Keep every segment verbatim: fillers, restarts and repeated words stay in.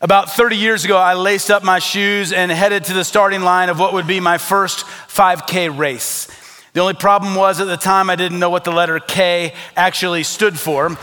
About thirty years ago, I laced up my shoes and headed to the starting line of what would be my first five K race. The only problem was at the time I didn't know what the letter K actually stood for.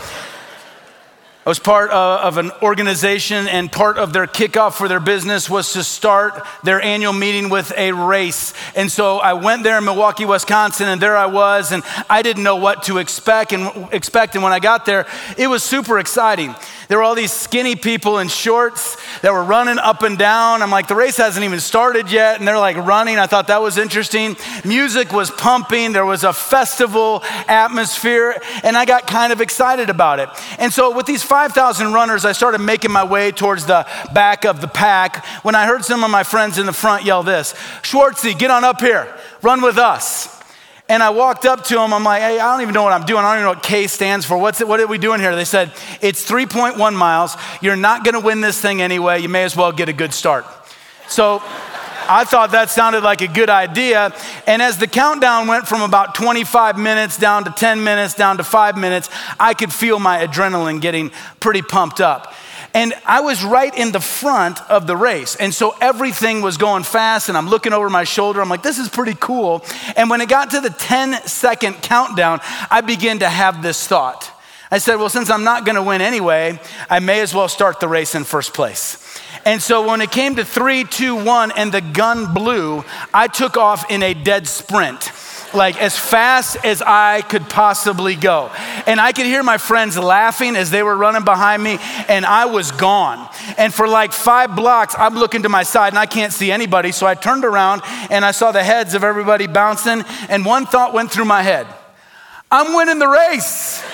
I was part of an organization, and part of their kickoff for their business was to start their annual meeting with a race. And so I went there in Milwaukee, Wisconsin, and there I was, and I didn't know what to expect. And expect. And when I got there, it was super exciting. There were all these skinny people in shorts that were running up and down. I'm like, the race hasn't even started yet, and they're like running. I thought that was interesting. Music was pumping. There was a festival atmosphere, and I got kind of excited about it. And so with these five thousand runners, I started making my way towards the back of the pack when I heard some of my friends in the front yell this: "Schwartzy, get on up here, run with us." And I walked up to them. I'm like, hey, I don't even know what I'm doing. I don't even know what K stands for. What's it, what are we doing here? They said, it's three point one miles. You're not going to win this thing anyway. You may as well get a good start. So I thought that sounded like a good idea. And as the countdown went from about twenty-five minutes down to ten minutes, down to five minutes, I could feel my adrenaline getting pretty pumped up. And I was right in the front of the race. And so everything was going fast, and I'm looking over my shoulder. I'm like, this is pretty cool. And when it got to the ten second countdown, I began to have this thought. I said, well, since I'm not gonna win anyway, I may as well start the race in first place. And so when it came to three, two, one, and the gun blew, I took off in a dead sprint, like as fast as I could possibly go. And I could hear my friends laughing as they were running behind me, and I was gone. And for like five blocks, I'm looking to my side and I can't see anybody. So I turned around and I saw the heads of everybody bouncing, and one thought went through my head: I'm winning the race.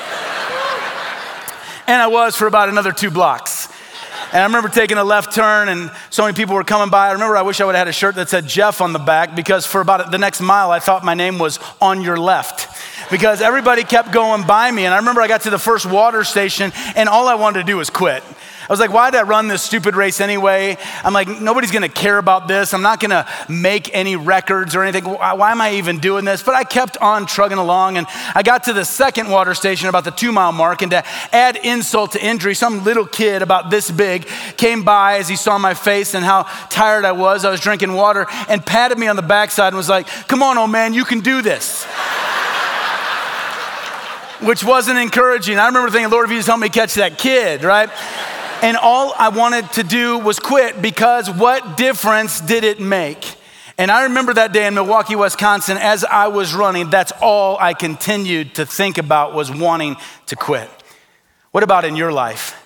And I was for about another two blocks. And I remember taking a left turn, and so many people were coming by. I remember I wish I would have had a shirt that said Jeff on the back, because for about the next mile, I thought my name was On Your Left, because everybody kept going by me. And I remember I got to the first water station, and all I wanted to do was quit. I was like, why did I run this stupid race anyway? I'm like, nobody's gonna care about this. I'm not gonna make any records or anything. Why, why am I even doing this? But I kept on trugging along, and I got to the second water station about the two mile mark, and to add insult to injury, some little kid about this big came by as he saw my face and how tired I was. I was drinking water, and patted me on the backside and was like, come on, old man, you can do this. Which wasn't encouraging. I remember thinking, Lord, if you just help me catch that kid, right? And all I wanted to do was quit, because what difference did it make? And I remember that day in Milwaukee, Wisconsin, as I was running, that's all I continued to think about, was wanting to quit. What about in your life,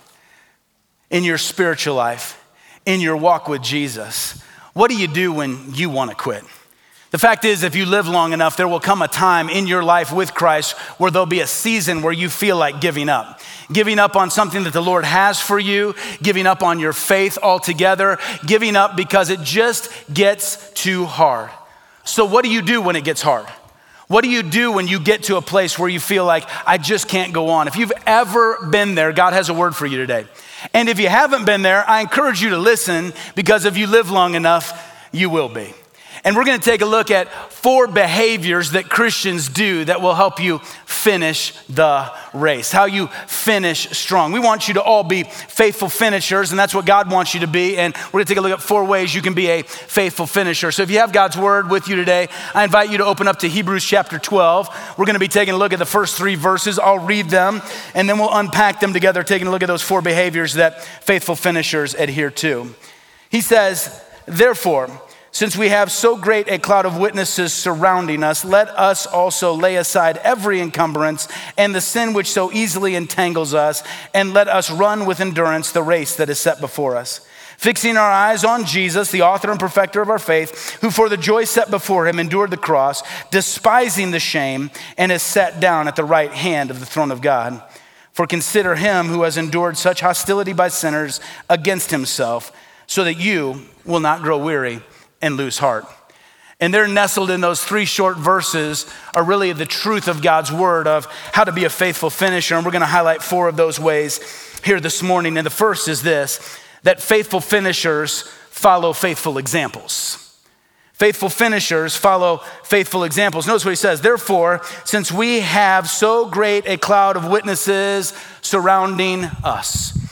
in your spiritual life, in your walk with Jesus? What do you do when you want to quit? The fact is, if you live long enough, there will come a time in your life with Christ where there'll be a season where you feel like giving up. Giving up on something that the Lord has for you, giving up on your faith altogether, giving up because it just gets too hard. So what do you do when it gets hard? What do you do when you get to a place where you feel like, I just can't go on? If you've ever been there, God has a word for you today. And if you haven't been there, I encourage you to listen, because if you live long enough, you will be. And we're gonna take a look at four behaviors that Christians do that will help you finish the race, how you finish strong. We want you to all be faithful finishers, and that's what God wants you to be. And we're gonna take a look at four ways you can be a faithful finisher. So if you have God's word with you today, I invite you to open up to Hebrews chapter twelve. We're gonna be taking a look at the first three verses. I'll read them, and then we'll unpack them together, taking a look at those four behaviors that faithful finishers adhere to. He says, therefore, since we have so great a cloud of witnesses surrounding us, let us also lay aside every encumbrance and the sin which so easily entangles us, and let us run with endurance the race that is set before us. Fixing our eyes on Jesus, the author and perfecter of our faith, who for the joy set before him endured the cross, despising the shame, and is set down at the right hand of the throne of God. For consider him who has endured such hostility by sinners against himself, so that you will not grow weary and lose heart. And they're nestled in those three short verses are really the truth of God's word of how to be a faithful finisher. And we're gonna highlight four of those ways here this morning. And the first is this, that faithful finishers follow faithful examples. Faithful finishers follow faithful examples. Notice what he says, therefore, since we have so great a cloud of witnesses surrounding us.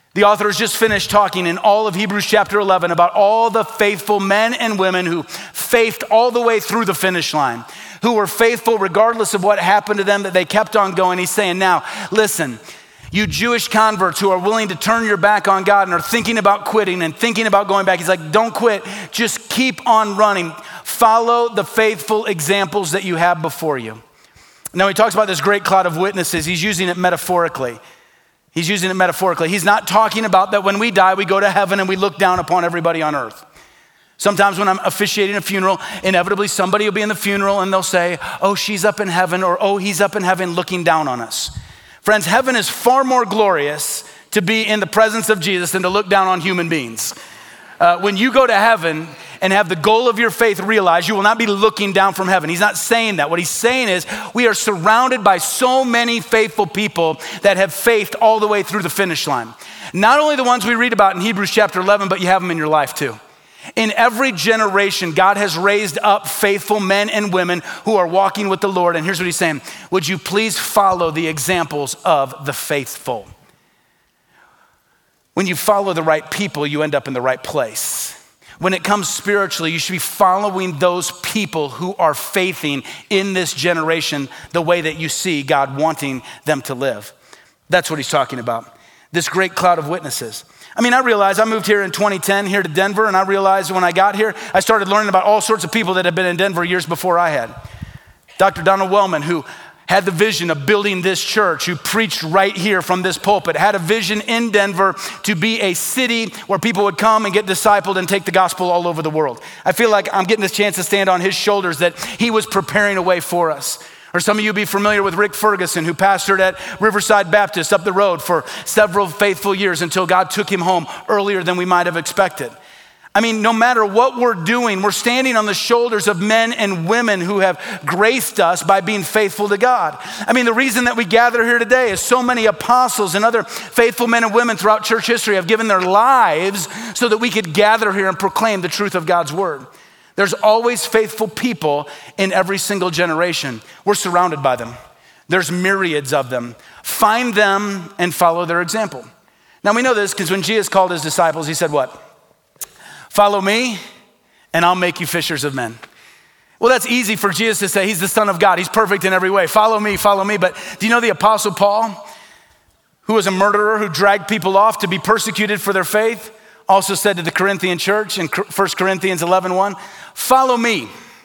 The author has just finished talking in all of Hebrews chapter eleven about all the faithful men and women who faithed all the way through the finish line, who were faithful regardless of what happened to them, that they kept on going. He's saying, now, listen, you Jewish converts who are willing to turn your back on God and are thinking about quitting and thinking about going back, he's like, don't quit, just keep on running. Follow the faithful examples that you have before you. Now, he talks about this great cloud of witnesses. He's using it metaphorically. He's using it metaphorically. He's not talking about that when we die, we go to heaven and we look down upon everybody on earth. Sometimes when I'm officiating a funeral, inevitably somebody will be in the funeral and they'll say, oh, she's up in heaven, or oh, he's up in heaven looking down on us. Friends, heaven is far more glorious to be in the presence of Jesus than to look down on human beings. Uh, when you go to heaven and have the goal of your faith realized, you will not be looking down from heaven. He's not saying that. What he's saying is we are surrounded by so many faithful people that have faithed all the way through the finish line. Not only the ones we read about in Hebrews chapter eleven, but you have them in your life too. In every generation, God has raised up faithful men and women who are walking with the Lord. And here's what he's saying. Would you please follow the examples of the faithful? When you follow the right people, you end up in the right place. When it comes spiritually, you should be following those people who are faithing in this generation the way that you see God wanting them to live. That's what he's talking about. This great cloud of witnesses. I mean, I realized I moved here in twenty ten here to Denver, and I realized when I got here, I started learning about all sorts of people that had been in Denver years before I had. Doctor Donald Wellman, who had the vision of building this church, who preached right here from this pulpit, had a vision in Denver to be a city where people would come and get discipled and take the gospel all over the world. I feel like I'm getting this chance to stand on his shoulders, that he was preparing a way for us. Or some of you be familiar with Rick Ferguson, who pastored at Riverside Baptist up the road for several faithful years until God took him home earlier than we might have expected. I mean, no matter what we're doing, we're standing on the shoulders of men and women who have graced us by being faithful to God. I mean, the reason that we gather here today is so many apostles and other faithful men and women throughout church history have given their lives so that we could gather here and proclaim the truth of God's word. There's always faithful people in every single generation. We're surrounded by them. There's myriads of them. Find them and follow their example. Now we know this because when Jesus called his disciples, he said what? Follow me and I'll make you fishers of men. Well, that's easy for Jesus to say. He's the Son of God. He's perfect in every way. Follow me, follow me. But do you know the Apostle Paul, who was a murderer, who dragged people off to be persecuted for their faith, also said to the Corinthian church in First Corinthians eleven one, follow me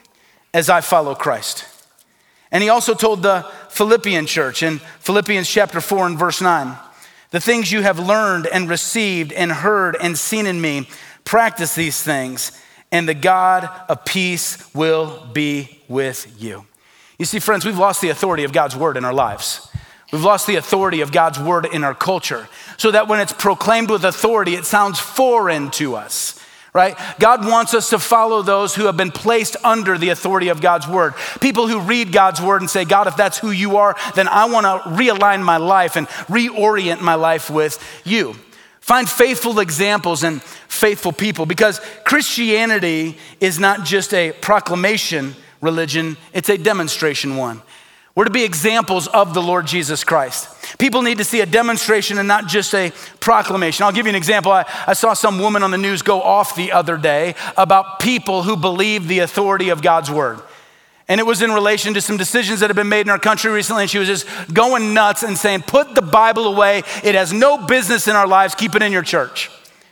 as I follow Christ. And he also told the Philippian church in Philippians chapter four and verse nine, the things you have learned and received and heard and seen in me, practice these things, and the God of peace will be with you. You see, friends, we've lost the authority of God's word in our lives. We've lost the authority of God's word in our culture, so that when it's proclaimed with authority, it sounds foreign to us, right? God wants us to follow those who have been placed under the authority of God's word. People who read God's word and say, God, if that's who you are, then I want to realign my life and reorient my life with you. Find faithful examples and faithful people, because Christianity is not just a proclamation religion, it's a demonstration one. We're to be examples of the Lord Jesus Christ. People need to see a demonstration and not just a proclamation. I'll give you an example. I, I saw some woman on the news go off the other day about people who believe the authority of God's word. And it was in relation to some decisions that have been made in our country recently. And she was just going nuts and saying, put the Bible away. It has no business in our lives. Keep it in your church.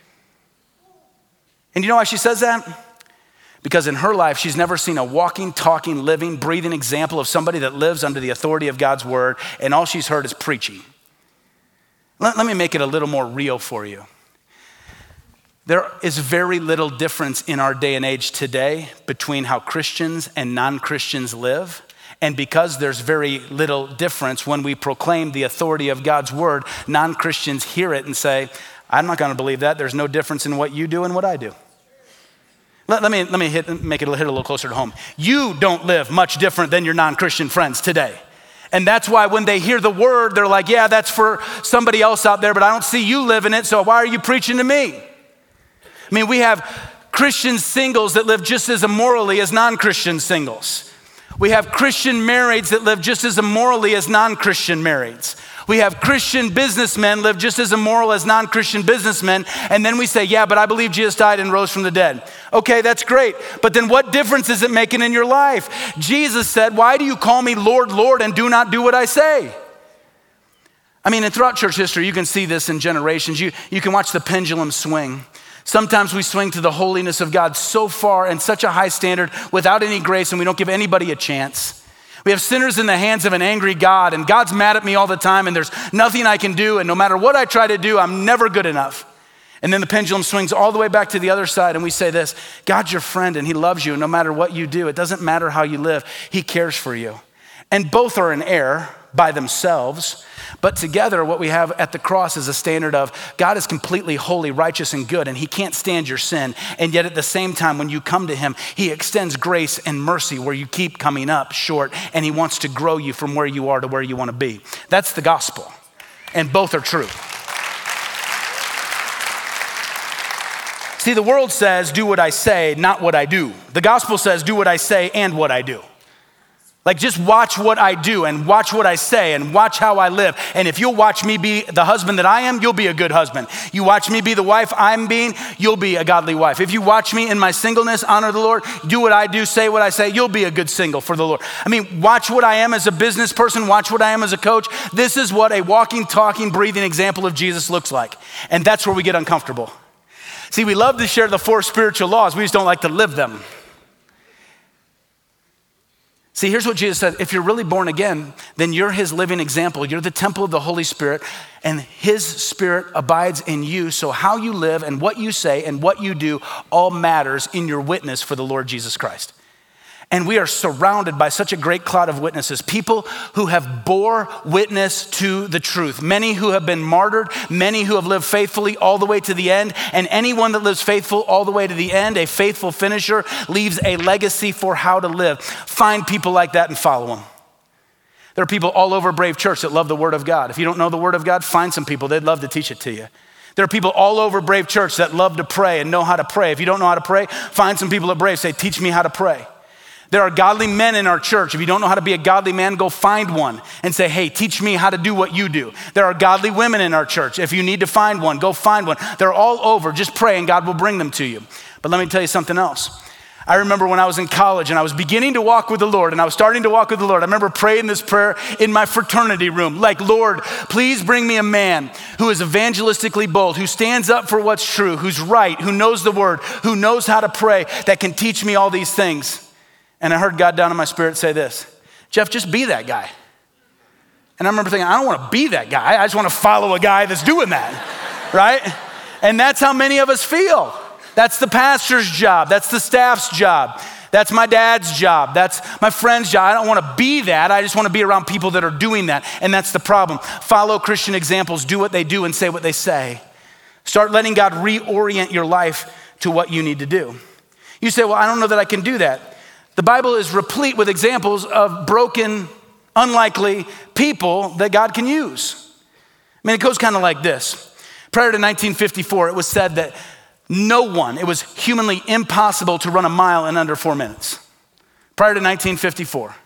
And you know why she says that? Because in her life, she's never seen a walking, talking, living, breathing example of somebody that lives under the authority of God's word. And all she's heard is preaching. Let, let me make it a little more real for you. There is very little difference in our day and age today between how Christians and non-Christians live. And because there's very little difference when we proclaim the authority of God's word, non-Christians hear it and say, I'm not gonna believe that. There's no difference in what you do and what I do. Let, let me, let me hit, make it hit a little closer to home. You don't live much different than your non-Christian friends today. And that's why when they hear the word, they're like, yeah, that's for somebody else out there, but I don't see you living it, so why are you preaching to me? I mean, we have Christian singles that live just as immorally as non-Christian singles. We have Christian marrieds that live just as immorally as non-Christian marrieds. We have Christian businessmen live just as immoral as non-Christian businessmen, and then we say, yeah, but I believe Jesus died and rose from the dead. Okay, that's great, but then what difference is it making in your life? Jesus said, why do you call me Lord, Lord, and do not do what I say? I mean, and throughout church history, you can see this in generations. You, you can watch the pendulum swing. Sometimes we swing to the holiness of God so far and such a high standard without any grace, and we don't give anybody a chance. We have sinners in the hands of an angry God, and God's mad at me all the time, and there's nothing I can do, and no matter what I try to do, I'm never good enough. And then the pendulum swings all the way back to the other side, and we say this: God's your friend, and he loves you, and no matter what you do, it doesn't matter how you live, he cares for you. And both are in error by themselves, but together what we have at the cross is a standard of God is completely holy, righteous, and good, and he can't stand your sin. And yet at the same time, when you come to him, he extends grace and mercy where you keep coming up short, and he wants to grow you from where you are to where you want to be. That's the gospel, and both are true. See, the world says, do what I say, not what I do. The gospel says, do what I say and what I do. Like, just watch what I do and watch what I say and watch how I live. And if you'll watch me be the husband that I am, you'll be a good husband. You watch me be the wife I'm being, you'll be a godly wife. If you watch me in my singleness, honor the Lord, do what I do, say what I say, you'll be a good single for the Lord. I mean, watch what I am as a business person, watch what I am as a coach. This is what a walking, talking, breathing example of Jesus looks like. And that's where we get uncomfortable. See, we love to share the four spiritual laws, we just don't like to live them. See, here's what Jesus said. If you're really born again, then you're his living example. You're the temple of the Holy Spirit, and his Spirit abides in you. So how you live and what you say and what you do all matters in your witness for the Lord Jesus Christ. And we are surrounded by such a great cloud of witnesses, people who have bore witness to the truth, many who have been martyred, many who have lived faithfully all the way to the end, and anyone that lives faithful all the way to the end, a faithful finisher, leaves a legacy for how to live. Find people like that and follow them. There are people all over Brave Church that love the Word of God. If you don't know the Word of God, find some people. They'd love to teach it to you. There are people all over Brave Church that love to pray and know how to pray. If you don't know how to pray, find some people at Brave, say, teach me how to pray. There are godly men in our church. If you don't know how to be a godly man, go find one and say, hey, teach me how to do what you do. There are godly women in our church. If you need to find one, go find one. They're all over. Just pray and God will bring them to you. But let me tell you something else. I remember when I was in college and I was beginning to walk with the Lord and I was starting to walk with the Lord. I remember praying this prayer in my fraternity room, like, Lord, please bring me a man who is evangelistically bold, who stands up for what's true, who's right, who knows the word, who knows how to pray, that can teach me all these things. And I heard God down in my spirit say this: Jeff, just be that guy. And I remember thinking, I don't want to be that guy. I just want to follow a guy that's doing that, right? And that's how many of us feel. That's the pastor's job. That's the staff's job. That's my dad's job. That's my friend's job. I don't want to be that. I just want to be around people that are doing that. And that's the problem. Follow Christian examples. Do what they do and say what they say. Start letting God reorient your life to what you need to do. You say, well, I don't know that I can do that. The Bible is replete with examples of broken, unlikely people that God can use. I mean, it goes kind of like this. Prior to nineteen fifty-four, it was said that no one, it was humanly impossible to run a mile in under four minutes. Prior to nineteen fifty-four,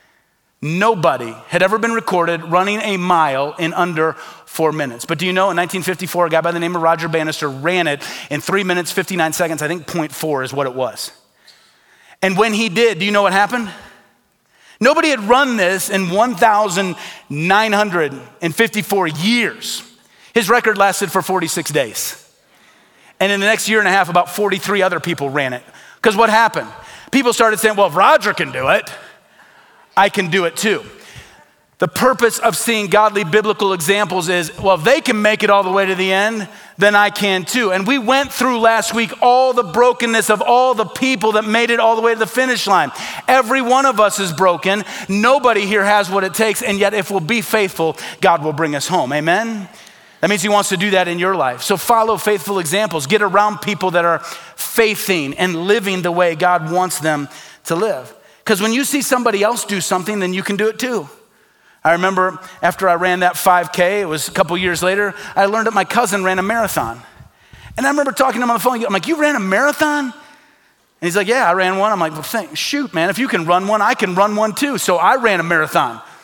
nobody had ever been recorded running a mile in under four minutes. But do you know, in nineteen fifty-four, a guy by the name of Roger Bannister ran it in three minutes, fifty-nine seconds. I think point four is what it was. And when he did, do you know what happened? Nobody had run this in one thousand nine hundred fifty-four years. His record lasted for forty-six days. And in the next year and a half, about forty-three other people ran it. Because what happened? People started saying, well, if Roger can do it, I can do it too. The purpose of seeing godly biblical examples is, well, if they can make it all the way to the end, then I can too. And we went through last week all the brokenness of all the people that made it all the way to the finish line. Every one of us is broken. Nobody here has what it takes. And yet if we'll be faithful, God will bring us home. Amen? That means he wants to do that in your life. So follow faithful examples. Get around people that are faithing and living the way God wants them to live. Because when you see somebody else do something, then you can do it too. I remember after I ran that five K, it was a couple years later, I learned that my cousin ran a marathon. And I remember talking to him on the phone. I'm like, you ran a marathon? And he's like, yeah, I ran one. I'm like, well, thank, shoot, man, if you can run one, I can run one too. So I ran a marathon.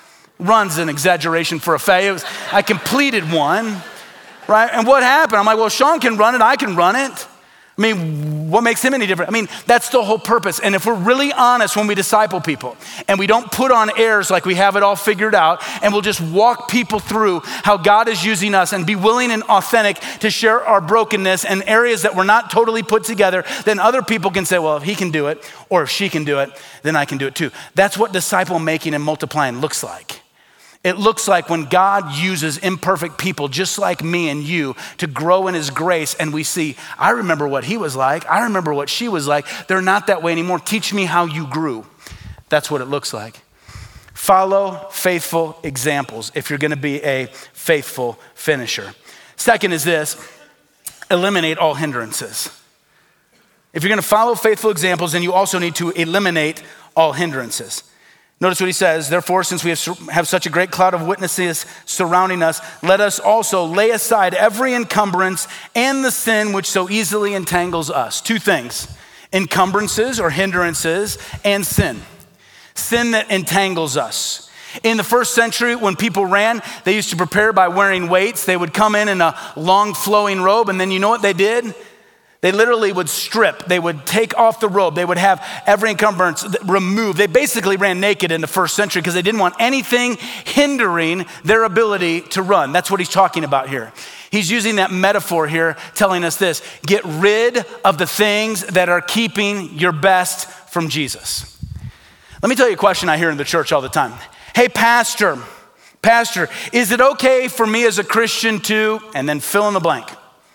Run's an exaggeration for a faith. It was, I completed one, right? And what happened? I'm like, well, Sean can run it, I can run it. I mean, what makes him any different? I mean, that's the whole purpose. And if we're really honest when we disciple people and we don't put on airs like we have it all figured out, and we'll just walk people through how God is using us and be willing and authentic to share our brokenness and areas that we're not totally put together, then other people can say, well, if he can do it or if she can do it, then I can do it too. That's what disciple making and multiplying looks like. It looks like when God uses imperfect people just like me and you to grow in his grace, and we see, I remember what he was like, I remember what she was like, they're not that way anymore, teach me how you grew. That's what it looks like. Follow faithful examples if you're gonna be a faithful finisher. Second is this, eliminate all hindrances. If you're gonna follow faithful examples, then you also need to eliminate all hindrances. Notice what he says, therefore, since we have, have such a great cloud of witnesses surrounding us, let us also lay aside every encumbrance and the sin which so easily entangles us. Two things, encumbrances or hindrances and sin. Sin that entangles us. In the first century, when people ran, they used to prepare by wearing weights. They would come in in a long flowing robe, and then you know what they did? They literally would strip. They would take off the robe. They would have every encumbrance removed. They basically ran naked in the first century because they didn't want anything hindering their ability to run. That's what he's talking about here. He's using that metaphor here, telling us this: get rid of the things that are keeping your best from Jesus. Let me tell you a question I hear in the church all the time. Hey, pastor, pastor, is it okay for me as a Christian to, and then fill in the blank?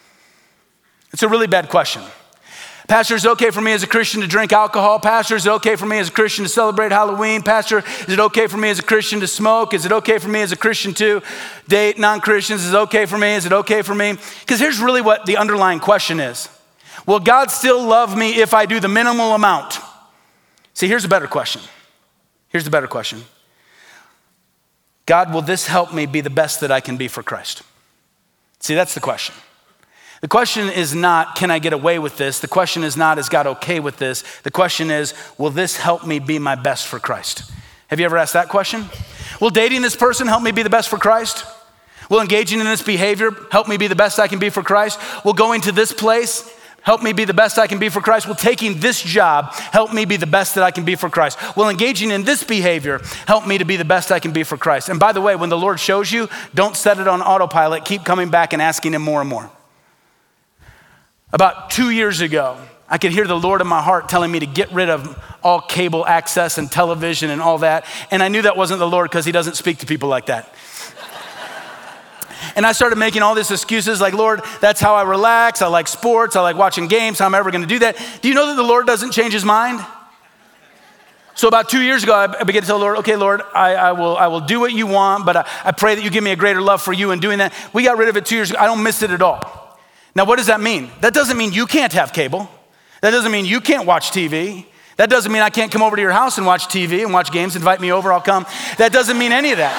It's a really bad question. Pastor, is it okay for me as a Christian to drink alcohol? Pastor, is it okay for me as a Christian to celebrate Halloween? Pastor, is it okay for me as a Christian to smoke? Is it okay for me as a Christian to date non-Christians? Is it okay for me? Is it okay for me? Because here's really what the underlying question is. Will God still love me if I do the minimal amount? See, here's a better question. Here's the better question. God, will this help me be the best that I can be for Christ? See, that's the question. The question is not, can I get away with this? The question is not, is God okay with this? The question is, will this help me be my best for Christ? Have you ever asked that question? Will dating this person help me be the best for Christ? Will engaging in this behavior help me be the best I can be for Christ? Will going to this place help me be the best I can be for Christ? Will taking this job help me be the best that I can be for Christ? Will engaging in this behavior help me to be the best I can be for Christ? And by the way, when the Lord shows you, don't set it on autopilot. Keep coming back and asking him more and more. About two years ago, I could hear the Lord in my heart telling me to get rid of all cable access and television and all that. And I knew that wasn't the Lord because he doesn't speak to people like that. And I started making all these excuses like, Lord, that's how I relax. I like sports. I like watching games. How am I ever going to do that? Do you know that the Lord doesn't change his mind? So about two years ago, I began to tell the Lord, okay, Lord, I, I will I will do what you want, but I, I pray that you give me a greater love for you in doing that. We got rid of it two years ago. I don't miss it at all. Now, what does that mean? That doesn't mean you can't have cable. That doesn't mean you can't watch T V. That doesn't mean I can't come over to your house and watch T V and watch games. Invite me over, I'll come. That doesn't mean any of that.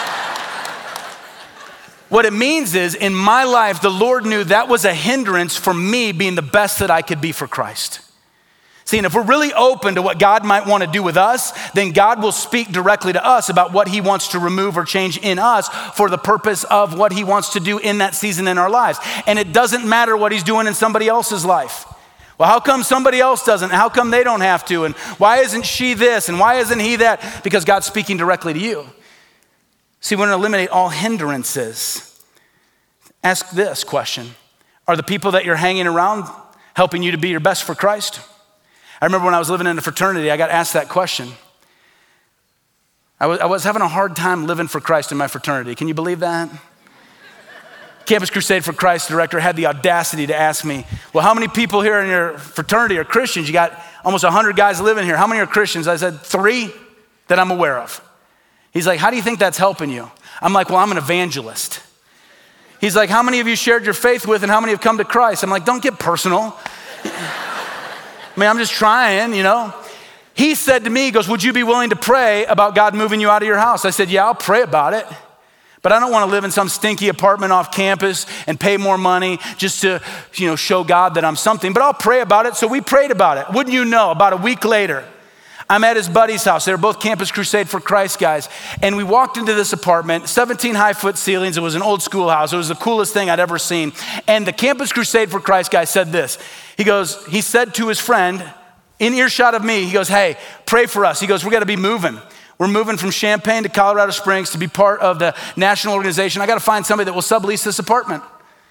What it means is, in my life, the Lord knew that was a hindrance for me being the best that I could be for Christ. See, and if we're really open to what God might want to do with us, then God will speak directly to us about what he wants to remove or change in us for the purpose of what he wants to do in that season in our lives. And it doesn't matter what he's doing in somebody else's life. Well, how come somebody else doesn't? How come they don't have to? And why isn't she this? And why isn't he that? Because God's speaking directly to you. See, we're going to eliminate all hindrances. Ask this question. Are the people that you're hanging around helping you to be your best for Christ? I remember when I was living in a fraternity, I got asked that question. I was, I was having a hard time living for Christ in my fraternity. Can you believe that? Campus Crusade for Christ director had the audacity to ask me, well, how many people here in your fraternity are Christians? You got almost one hundred guys living here. How many are Christians? I said, three that I'm aware of. He's like, how do you think that's helping you? I'm like, well, I'm an evangelist. He's like, how many of you shared your faith with and how many have come to Christ? I'm like, don't get personal. I mean, I'm just trying, you know. He said to me, he goes, would you be willing to pray about God moving you out of your house? I said, yeah, I'll pray about it. But I don't want to live in some stinky apartment off campus and pay more money just to, you know, show God that I'm something. But I'll pray about it. So we prayed about it. Wouldn't you know, about a week later, I'm at his buddy's house. They were both Campus Crusade for Christ guys. And we walked into this apartment, seventeen high foot ceilings. It was an old schoolhouse. It was the coolest thing I'd ever seen. And the Campus Crusade for Christ guy said this. He goes, he said to his friend, in earshot of me, he goes, hey, pray for us. He goes, we got to be moving. We're moving from Champaign to Colorado Springs to be part of the national organization. I got to find somebody that will sublease this apartment.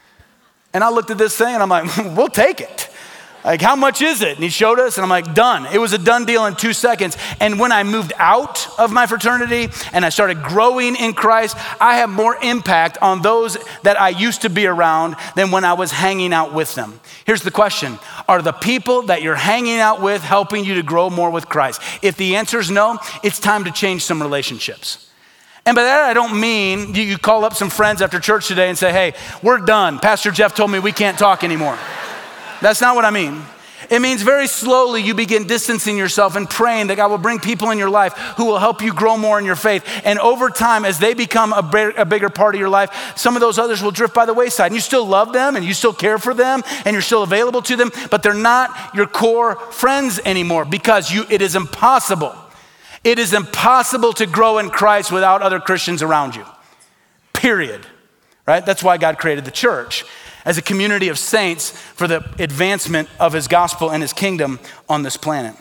And I looked at this thing and I'm like, we'll take it. Like, how much is it? And he showed us and I'm like, done. It was a done deal in two seconds. And when I moved out of my fraternity and I started growing in Christ, I have more impact on those that I used to be around than when I was hanging out with them. Here's the question. Are the people that you're hanging out with helping you to grow more with Christ? If the answer is no, it's time to change some relationships. And by that, I don't mean you call up some friends after church today and say, hey, we're done. Pastor Jeff told me we can't talk anymore. That's not what I mean. It means very slowly you begin distancing yourself and praying that God will bring people in your life who will help you grow more in your faith. And over time, as they become a, big, a bigger part of your life, some of those others will drift by the wayside. And you still love them and you still care for them and you're still available to them, but they're not your core friends anymore because you, it is impossible. It is impossible to grow in Christ without other Christians around you, period, right? That's why God created the church as a community of saints for the advancement of his gospel and his kingdom on this planet.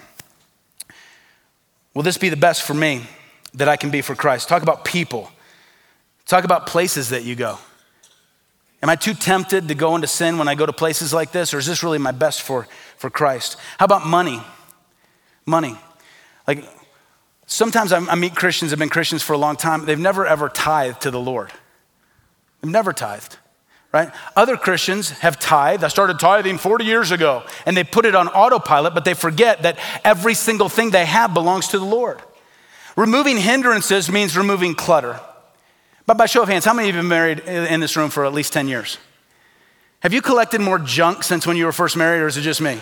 Will this be the best for me that I can be for Christ? Talk about people. Talk about places that you go. Am I too tempted to go into sin when I go to places like this, or is this really my best for, for Christ? How about money? Money. Like, sometimes I meet Christians, have been Christians for a long time, they've never ever tithed to the Lord. They've never tithed. Right? Other Christians have tithed. I started tithing forty years ago, and they put it on autopilot, but they forget that every single thing they have belongs to the Lord. Removing hindrances means removing clutter. But by show of hands, how many of you have been married in this room for at least ten years? Have you collected more junk since when you were first married, or is it just me?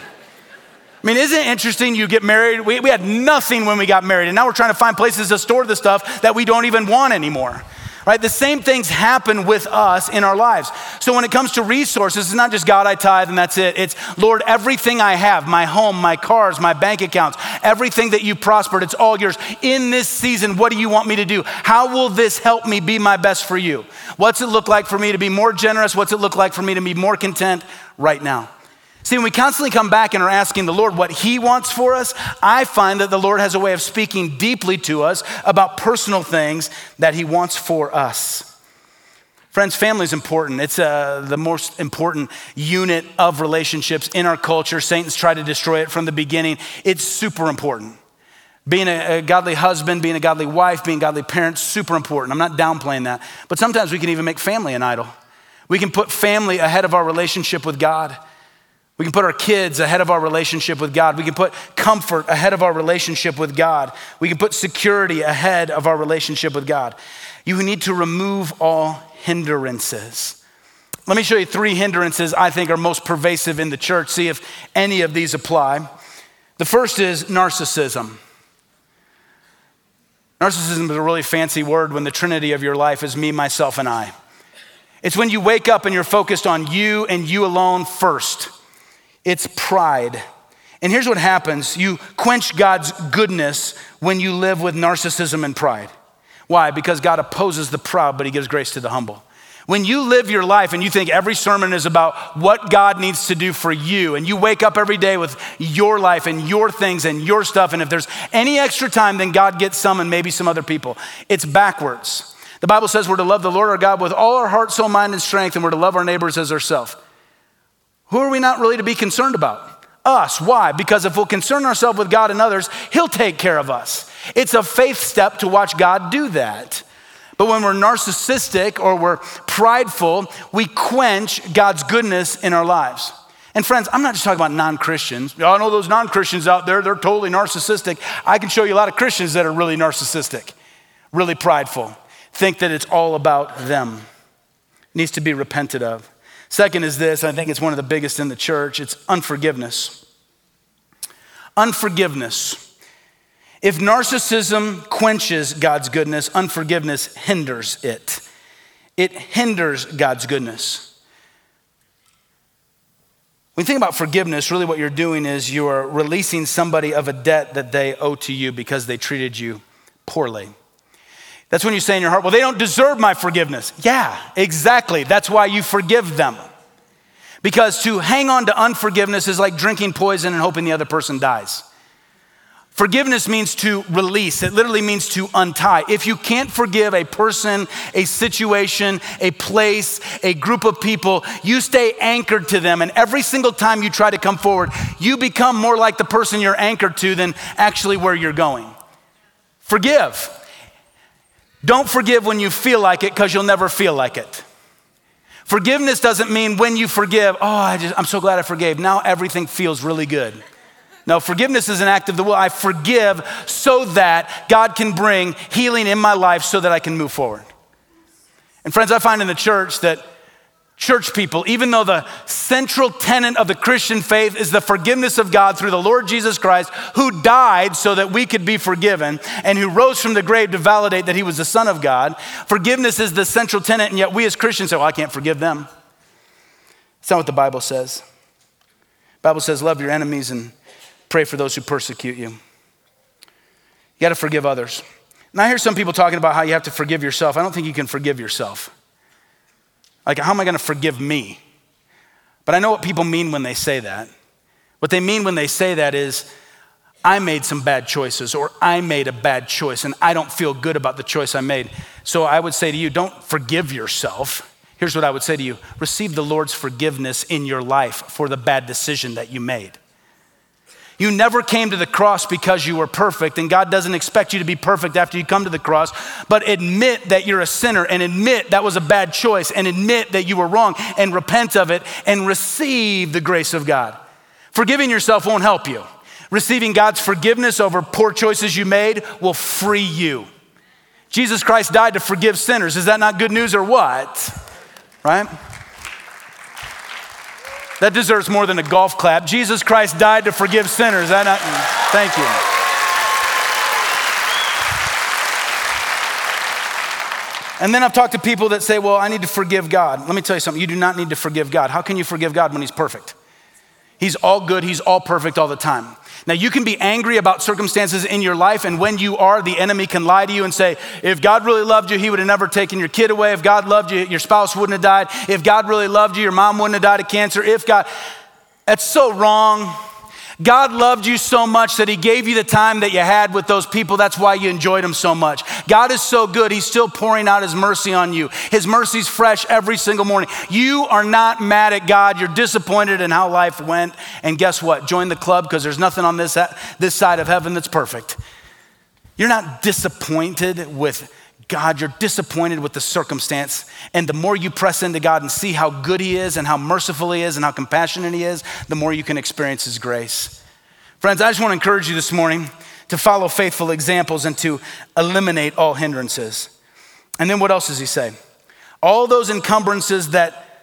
I mean, isn't it interesting? You get married. We, we had nothing when we got married, and now we're trying to find places to store the stuff that we don't even want anymore. Right? The same things happen with us in our lives. So when it comes to resources, it's not just God, I tithe and that's it. It's Lord, everything I have, my home, my cars, my bank accounts, everything that you prospered, it's all yours. In this season, what do you want me to do? How will this help me be my best for you? What's it look like for me to be more generous? What's it look like for me to be more content right now? See, when we constantly come back and are asking the Lord what he wants for us, I find that the Lord has a way of speaking deeply to us about personal things that he wants for us. Friends, family is important. It's uh, the most important unit of relationships in our culture. Satan's tried to destroy it from the beginning. It's super important. Being a, a godly husband, being a godly wife, being a godly parent, super important. I'm not downplaying that. But sometimes we can even make family an idol. We can put family ahead of our relationship with God. We can put our kids ahead of our relationship with God. We can put comfort ahead of our relationship with God. We can put security ahead of our relationship with God. You need to remove all hindrances. Let me show you three hindrances I think are most pervasive in the church. See if any of these apply. The first is narcissism. Narcissism is a really fancy word when the trinity of your life is me, myself, and I. It's when you wake up and you're focused on you and you alone first. It's pride. And here's what happens. You quench God's goodness when you live with narcissism and pride. Why? Because God opposes the proud, but he gives grace to the humble. When you live your life and you think every sermon is about what God needs to do for you, and you wake up every day with your life and your things and your stuff, and if there's any extra time, then God gets some and maybe some other people. It's backwards. The Bible says we're to love the Lord our God with all our heart, soul, mind, and strength, and we're to love our neighbors as ourselves. Who are we not really to be concerned about? Us. Why? Because if we'll concern ourselves with God and others, he'll take care of us. It's a faith step to watch God do that. But when we're narcissistic or we're prideful, we quench God's goodness in our lives. And friends, I'm not just talking about non-Christians. I know those non-Christians out there, they're totally narcissistic. I can show you a lot of Christians that are really narcissistic, really prideful, think that it's all about them. It needs to be repented of. Second is this, I think it's one of the biggest in the church, it's unforgiveness. Unforgiveness. If narcissism quenches God's goodness, unforgiveness hinders it. It hinders God's goodness. When you think about forgiveness, really what you're doing is you are releasing somebody of a debt that they owe to you because they treated you poorly. That's when you say in your heart, well, they don't deserve my forgiveness. Yeah, exactly. That's why you forgive them. Because to hang on to unforgiveness is like drinking poison and hoping the other person dies. Forgiveness means to release. It literally means to untie. If you can't forgive a person, a situation, a place, a group of people, you stay anchored to them. And every single time you try to come forward, you become more like the person you're anchored to than actually where you're going. Forgive. Don't forgive when you feel like it, because you'll never feel like it. Forgiveness doesn't mean when you forgive, oh, I just, I'm so glad I forgave. Now everything feels really good. No, forgiveness is an act of the will. I forgive so that God can bring healing in my life so that I can move forward. And friends, I find in the church that church people, even though the central tenet of the Christian faith is the forgiveness of God through the Lord Jesus Christ, who died so that we could be forgiven and who rose from the grave to validate that he was the Son of God, forgiveness is the central tenet, and yet we as Christians say, well, I can't forgive them. That's not what the Bible says. The Bible says, love your enemies and pray for those who persecute you. You got to forgive others. And I hear some people talking about how you have to forgive yourself. I don't think you can forgive yourself. Like, how am I going to forgive me? But I know what people mean when they say that. What they mean when they say that is, I made some bad choices, or I made a bad choice and I don't feel good about the choice I made. So I would say to you, don't forgive yourself. Here's what I would say to you. Receive the Lord's forgiveness in your life for the bad decision that you made. You never came to the cross because you were perfect, and God doesn't expect you to be perfect after you come to the cross, but admit that you're a sinner and admit that was a bad choice and admit that you were wrong and repent of it and receive the grace of God. Forgiving yourself won't help you. Receiving God's forgiveness over poor choices you made will free you. Jesus Christ died to forgive sinners. Is that not good news or what? Right? That deserves more than a golf clap. Jesus Christ died to forgive sinners. That not, thank you. And then I've talked to people that say, well, I need to forgive God. Let me tell you something. You do not need to forgive God. How can you forgive God when he's perfect? He's all good. He's all perfect all the time. Now, you can be angry about circumstances in your life, and when you are, the enemy can lie to you and say, if God really loved you, he would have never taken your kid away. If God loved you, your spouse wouldn't have died. If God really loved you, your mom wouldn't have died of cancer. If God, that's so wrong. God loved you so much that he gave you the time that you had with those people. That's why you enjoyed him so much. God is so good. He's still pouring out his mercy on you. His mercy's fresh every single morning. You are not mad at God. You're disappointed in how life went. And guess what? Join the club, because there's nothing on this, this side of heaven that's perfect. You're not disappointed with God, you're disappointed with the circumstance. And the more you press into God and see how good he is and how merciful he is and how compassionate he is, the more you can experience his grace. Friends, I just want to encourage you this morning to follow faithful examples and to eliminate all hindrances. And then what else does he say? All those encumbrances that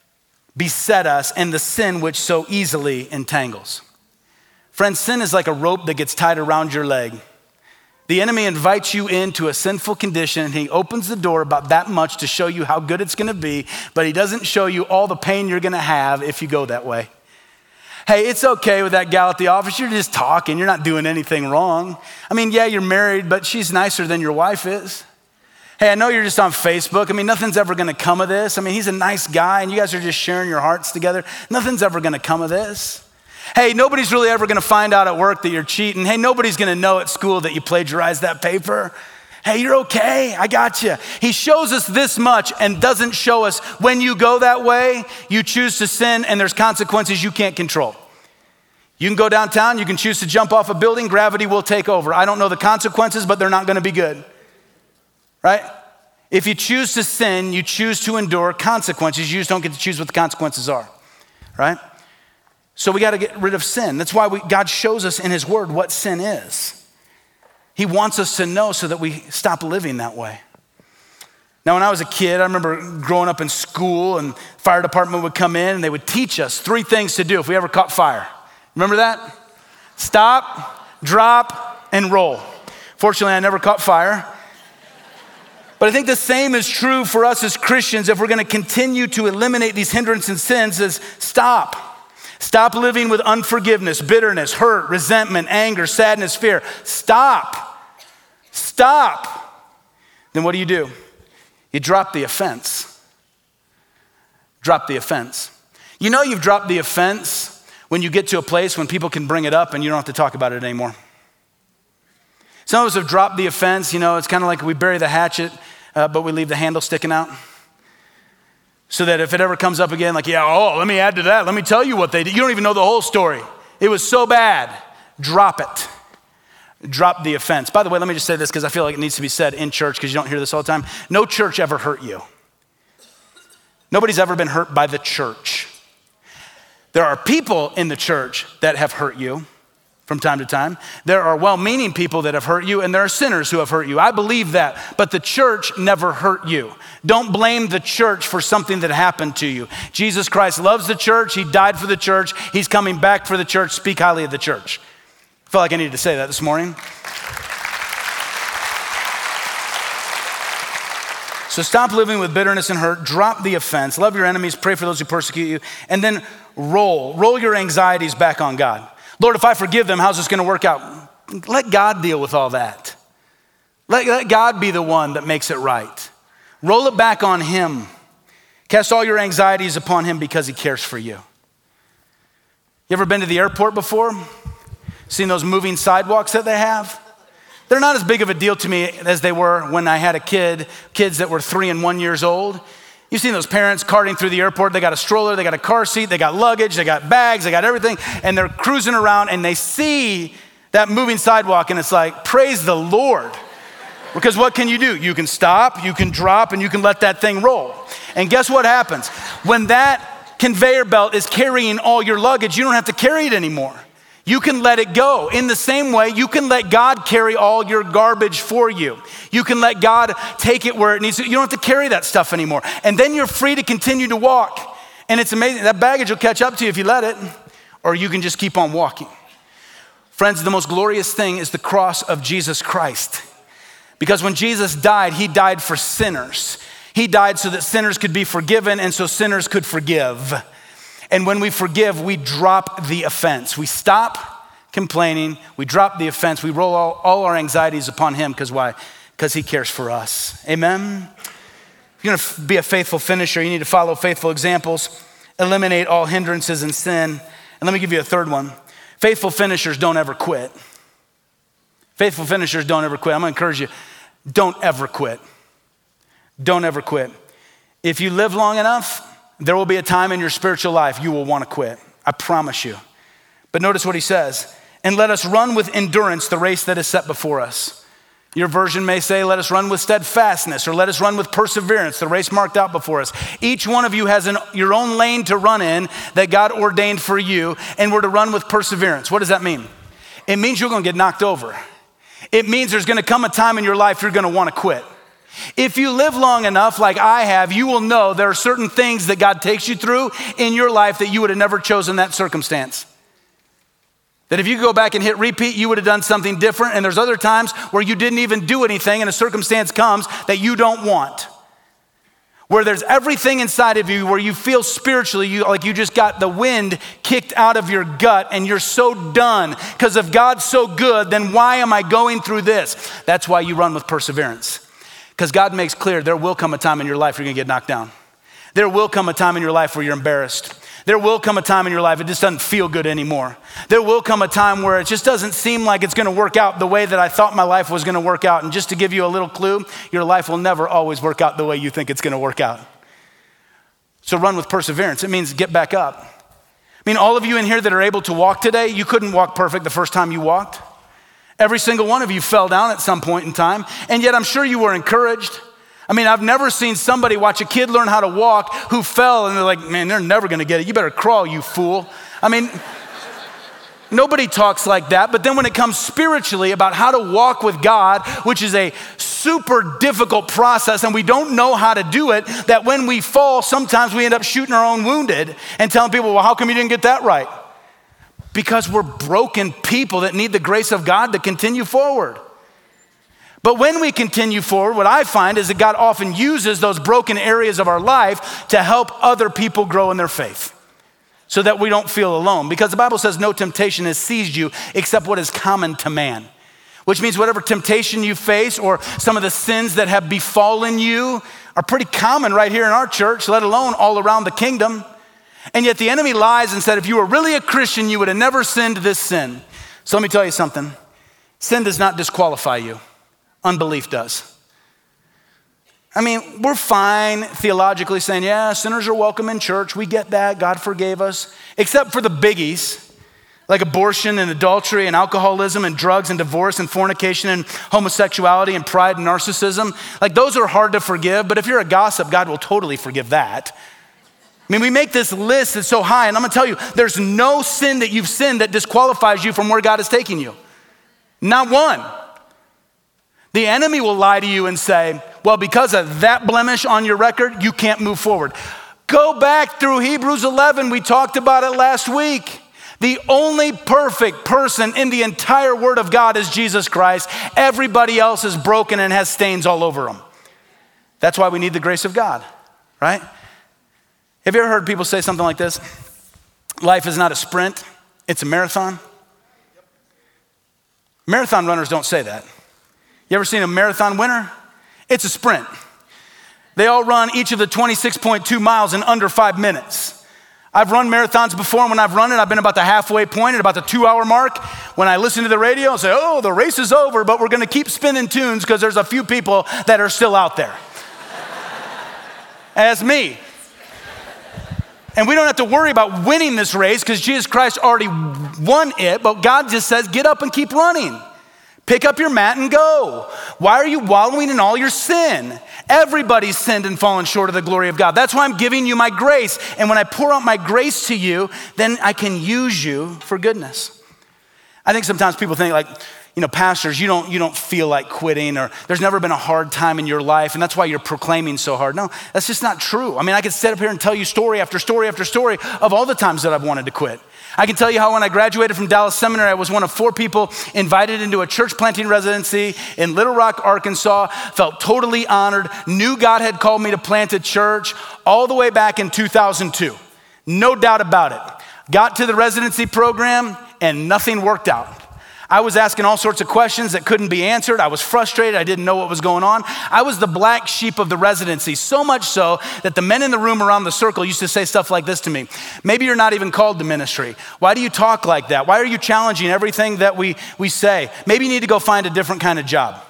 beset us and the sin which so easily entangles. Friends, sin is like a rope that gets tied around your leg. The enemy invites you into a sinful condition, and he opens the door about that much to show you how good it's gonna be, but he doesn't show you all the pain you're gonna have if you go that way. Hey, it's okay with that gal at the office. You're just talking. You're not doing anything wrong. I mean, yeah, you're married, but she's nicer than your wife is. Hey, I know you're just on Facebook. I mean, nothing's ever gonna come of this. I mean, he's a nice guy, and you guys are just sharing your hearts together. Nothing's ever gonna come of this. Hey, nobody's really ever gonna find out at work that you're cheating. Hey, nobody's gonna know at school that you plagiarized that paper. Hey, you're okay, I got you. He shows us this much and doesn't show us when you go that way, you choose to sin and there's consequences you can't control. You can go downtown, you can choose to jump off a building, gravity will take over. I don't know the consequences, but they're not gonna be good, right? If you choose to sin, you choose to endure consequences. You just don't get to choose what the consequences are, right? So we got to get rid of sin. That's why we, God shows us in his word what sin is. He wants us to know so that we stop living that way. Now, when I was a kid, I remember growing up in school, and fire department would come in and they would teach us three things to do if we ever caught fire. Remember that? Stop, drop, and roll. Fortunately, I never caught fire. But I think the same is true for us as Christians if we're going to continue to eliminate these hindrances and sins. Is stop. Stop living with unforgiveness, bitterness, hurt, resentment, anger, sadness, fear. Stop. Stop. Then what do you do? You drop the offense. Drop the offense. You know you've dropped the offense when you get to a place when people can bring it up and you don't have to talk about it anymore. Some of us have dropped the offense. You know, it's kind of like we bury the hatchet, uh, but we leave the handle sticking out. So that if it ever comes up again, like, yeah, oh, let me add to that. Let me tell you what they did. You don't even know the whole story. It was so bad. Drop it. Drop the offense. By the way, let me just say this because I feel like it needs to be said in church because you don't hear this all the time. No church ever hurt you. Nobody's ever been hurt by the church. There are people in the church that have hurt you from time to time. There are well-meaning people that have hurt you, and there are sinners who have hurt you. I believe that, but the church never hurt you. Don't blame the church for something that happened to you. Jesus Christ loves the church. He died for the church. He's coming back for the church. Speak highly of the church. I felt like I needed to say that this morning. So stop living with bitterness and hurt. Drop the offense. Love your enemies. Pray for those who persecute you. And then roll. Roll your anxieties back on God. Lord, if I forgive them, how's this going to work out? Let God deal with all that. Let, let God be the one that makes it right. Roll it back on him. Cast all your anxieties upon him because he cares for you. You ever been to the airport before? Seen those moving sidewalks that they have? They're not as big of a deal to me as they were when I had a kid, kids that were three and one years old. You've seen those parents carting through the airport. They got a stroller, they got a car seat, they got luggage, they got bags, they got everything, and they're cruising around and they see that moving sidewalk and it's like, praise the Lord. Because what can you do? You can stop, you can drop, and you can let that thing roll. And guess what happens? When that conveyor belt is carrying all your luggage, you don't have to carry it anymore. You can let it go. In the same way, you can let God carry all your garbage for you. You can let God take it where it needs to. You don't have to carry that stuff anymore. And then you're free to continue to walk. And it's amazing. That baggage will catch up to you if you let it, or you can just keep on walking. Friends, the most glorious thing is the cross of Jesus Christ. Because when Jesus died, he died for sinners. He died so that sinners could be forgiven and so sinners could forgive. And when we forgive, we drop the offense. We stop complaining. We drop the offense. We roll all, all our anxieties upon him. Because why? Because he cares for us. Amen? If you're going to be a faithful finisher, you need to follow faithful examples, eliminate all hindrances and sin. And let me give you a third one. Faithful finishers don't ever quit. Faithful finishers don't ever quit. I'm going to encourage you, don't ever quit. Don't ever quit. If you live long enough, there will be a time in your spiritual life you will want to quit. I promise you. But notice what he says. And let us run with endurance the race that is set before us. Your version may say, let us run with steadfastness, or let us run with perseverance, the race marked out before us. Each one of you has an, your own lane to run in that God ordained for you, and we're to run with perseverance. What does that mean? It means you're going to get knocked over. It means there's going to come a time in your life you're going to want to quit. If you live long enough like I have, you will know there are certain things that God takes you through in your life that you would have never chosen that circumstance. That if you go back and hit repeat, you would have done something different. And there's other times where you didn't even do anything and a circumstance comes that you don't want. Where there's everything inside of you where you feel spiritually you, like you just got the wind kicked out of your gut and you're so done. Because if God's so good, then why am I going through this? That's why you run with perseverance. Because God makes clear there will come a time in your life where you're gonna get knocked down. There will come a time in your life where you're embarrassed. There will come a time in your life it just doesn't feel good anymore. There will come a time where it just doesn't seem like it's gonna work out the way that I thought my life was gonna work out. And just to give you a little clue, your life will never always work out the way you think it's gonna work out. So run with perseverance. It means get back up. I mean, all of you in here that are able to walk today, you couldn't walk perfect the first time you walked. Every single one of you fell down at some point in time, and yet I'm sure you were encouraged. I mean, I've never seen somebody watch a kid learn how to walk who fell and they're like, man, they're never gonna get it. You better crawl, you fool. I mean, nobody talks like that, but then when it comes spiritually about how to walk with God, which is a super difficult process and we don't know how to do it, that when we fall, sometimes we end up shooting our own wounded and telling people, well, how come you didn't get that right? Because we're broken people that need the grace of God to continue forward. But when we continue forward, what I find is that God often uses those broken areas of our life to help other people grow in their faith. so that we don't feel alone. Because the Bible says no temptation has seized you except what is common to man. Which means whatever temptation you face or some of the sins that have befallen you are pretty common right here in our church, let alone all around the kingdom. And yet the enemy lies and said, if you were really a Christian, you would have never sinned this sin. So let me tell you something. Sin does not disqualify you. Unbelief does. I mean, we're fine theologically saying, yeah, sinners are welcome in church. We get that. God forgave us. Except for the biggies, like abortion and adultery and alcoholism and drugs and divorce and fornication and homosexuality and pride and narcissism. Like those are hard to forgive, but if you're a gossip, God will totally forgive that. I mean, we make this list that's so high, and I'm gonna tell you, there's no sin that you've sinned that disqualifies you from where God is taking you. Not one. The enemy will lie to you and say, well, because of that blemish on your record, you can't move forward. Go back through Hebrews eleven. We talked about it last week. The only perfect person in the entire Word of God is Jesus Christ. Everybody else is broken and has stains all over them. That's why we need the grace of God, right? Have you ever heard people say something like this? Life is not a sprint, it's a marathon. Marathon runners don't say that. You ever seen a marathon winner? It's a sprint. They all run each of the twenty-six point two miles in under five minutes. I've run marathons before, and when I've run it, I've been about the halfway point at about the two hour mark. When I listen to the radio and say, oh, the race is over, but we're gonna keep spinning tunes because there's a few people that are still out there. As me. And we don't have to worry about winning this race because Jesus Christ already won it, but God just says, get up and keep running. Pick up your mat and go. Why are you wallowing in all your sin? Everybody's sinned and fallen short of the glory of God. That's why I'm giving you my grace. And when I pour out my grace to you, then I can use you for goodness. I think sometimes people think like, you know, pastors, you don't, you don't feel like quitting, or there's never been a hard time in your life, and that's why you're proclaiming so hard. No, that's just not true. I mean, I could sit up here and tell you story after story after story of all the times that I've wanted to quit. I can tell you how when I graduated from Dallas Seminary, I was one of four people invited into a church planting residency in Little Rock, Arkansas, felt totally honored, knew God had called me to plant a church all the way back in two thousand two. No doubt about it. Got to the residency program and nothing worked out. I was asking all sorts of questions that couldn't be answered. I was frustrated. I didn't know what was going on. I was the black sheep of the residency, so much so that the men in the room around the circle used to say stuff like this to me. Maybe you're not even called to ministry. Why do you talk like that? Why are you challenging everything that we, we say? Maybe you need to go find a different kind of job.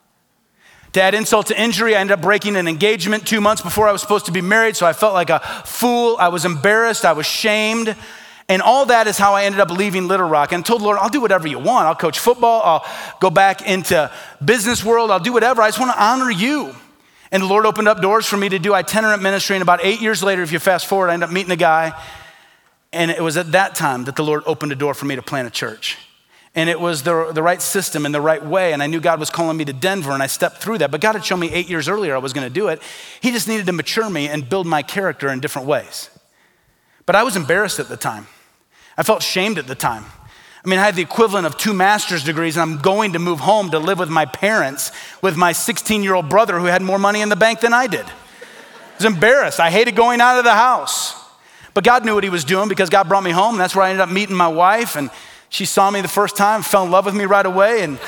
To add insult to injury, I ended up breaking an engagement two months before I was supposed to be married, so I felt like a fool. I was embarrassed. I was shamed. And all that is how I ended up leaving Little Rock, and told the Lord, I'll do whatever you want. I'll coach football. I'll go back into business world. I'll do whatever. I just want to honor you. And the Lord opened up doors for me to do itinerant ministry. And about eight years later, if you fast forward, I ended up meeting a guy. And it was at that time that the Lord opened a door for me to plant a church. And it was the, the right system and the right way. And I knew God was calling me to Denver, and I stepped through that. But God had shown me eight years earlier I was going to do it. He just needed to mature me and build my character in different ways. But I was embarrassed at the time. I felt shamed at the time. I mean, I had the equivalent of two master's degrees, and I'm going to move home to live with my parents with my sixteen-year-old brother who had more money in the bank than I did. I was embarrassed. I hated going out of the house. But God knew what he was doing because God brought me home. And that's where I ended up meeting my wife, and she saw me the first time, fell in love with me right away, and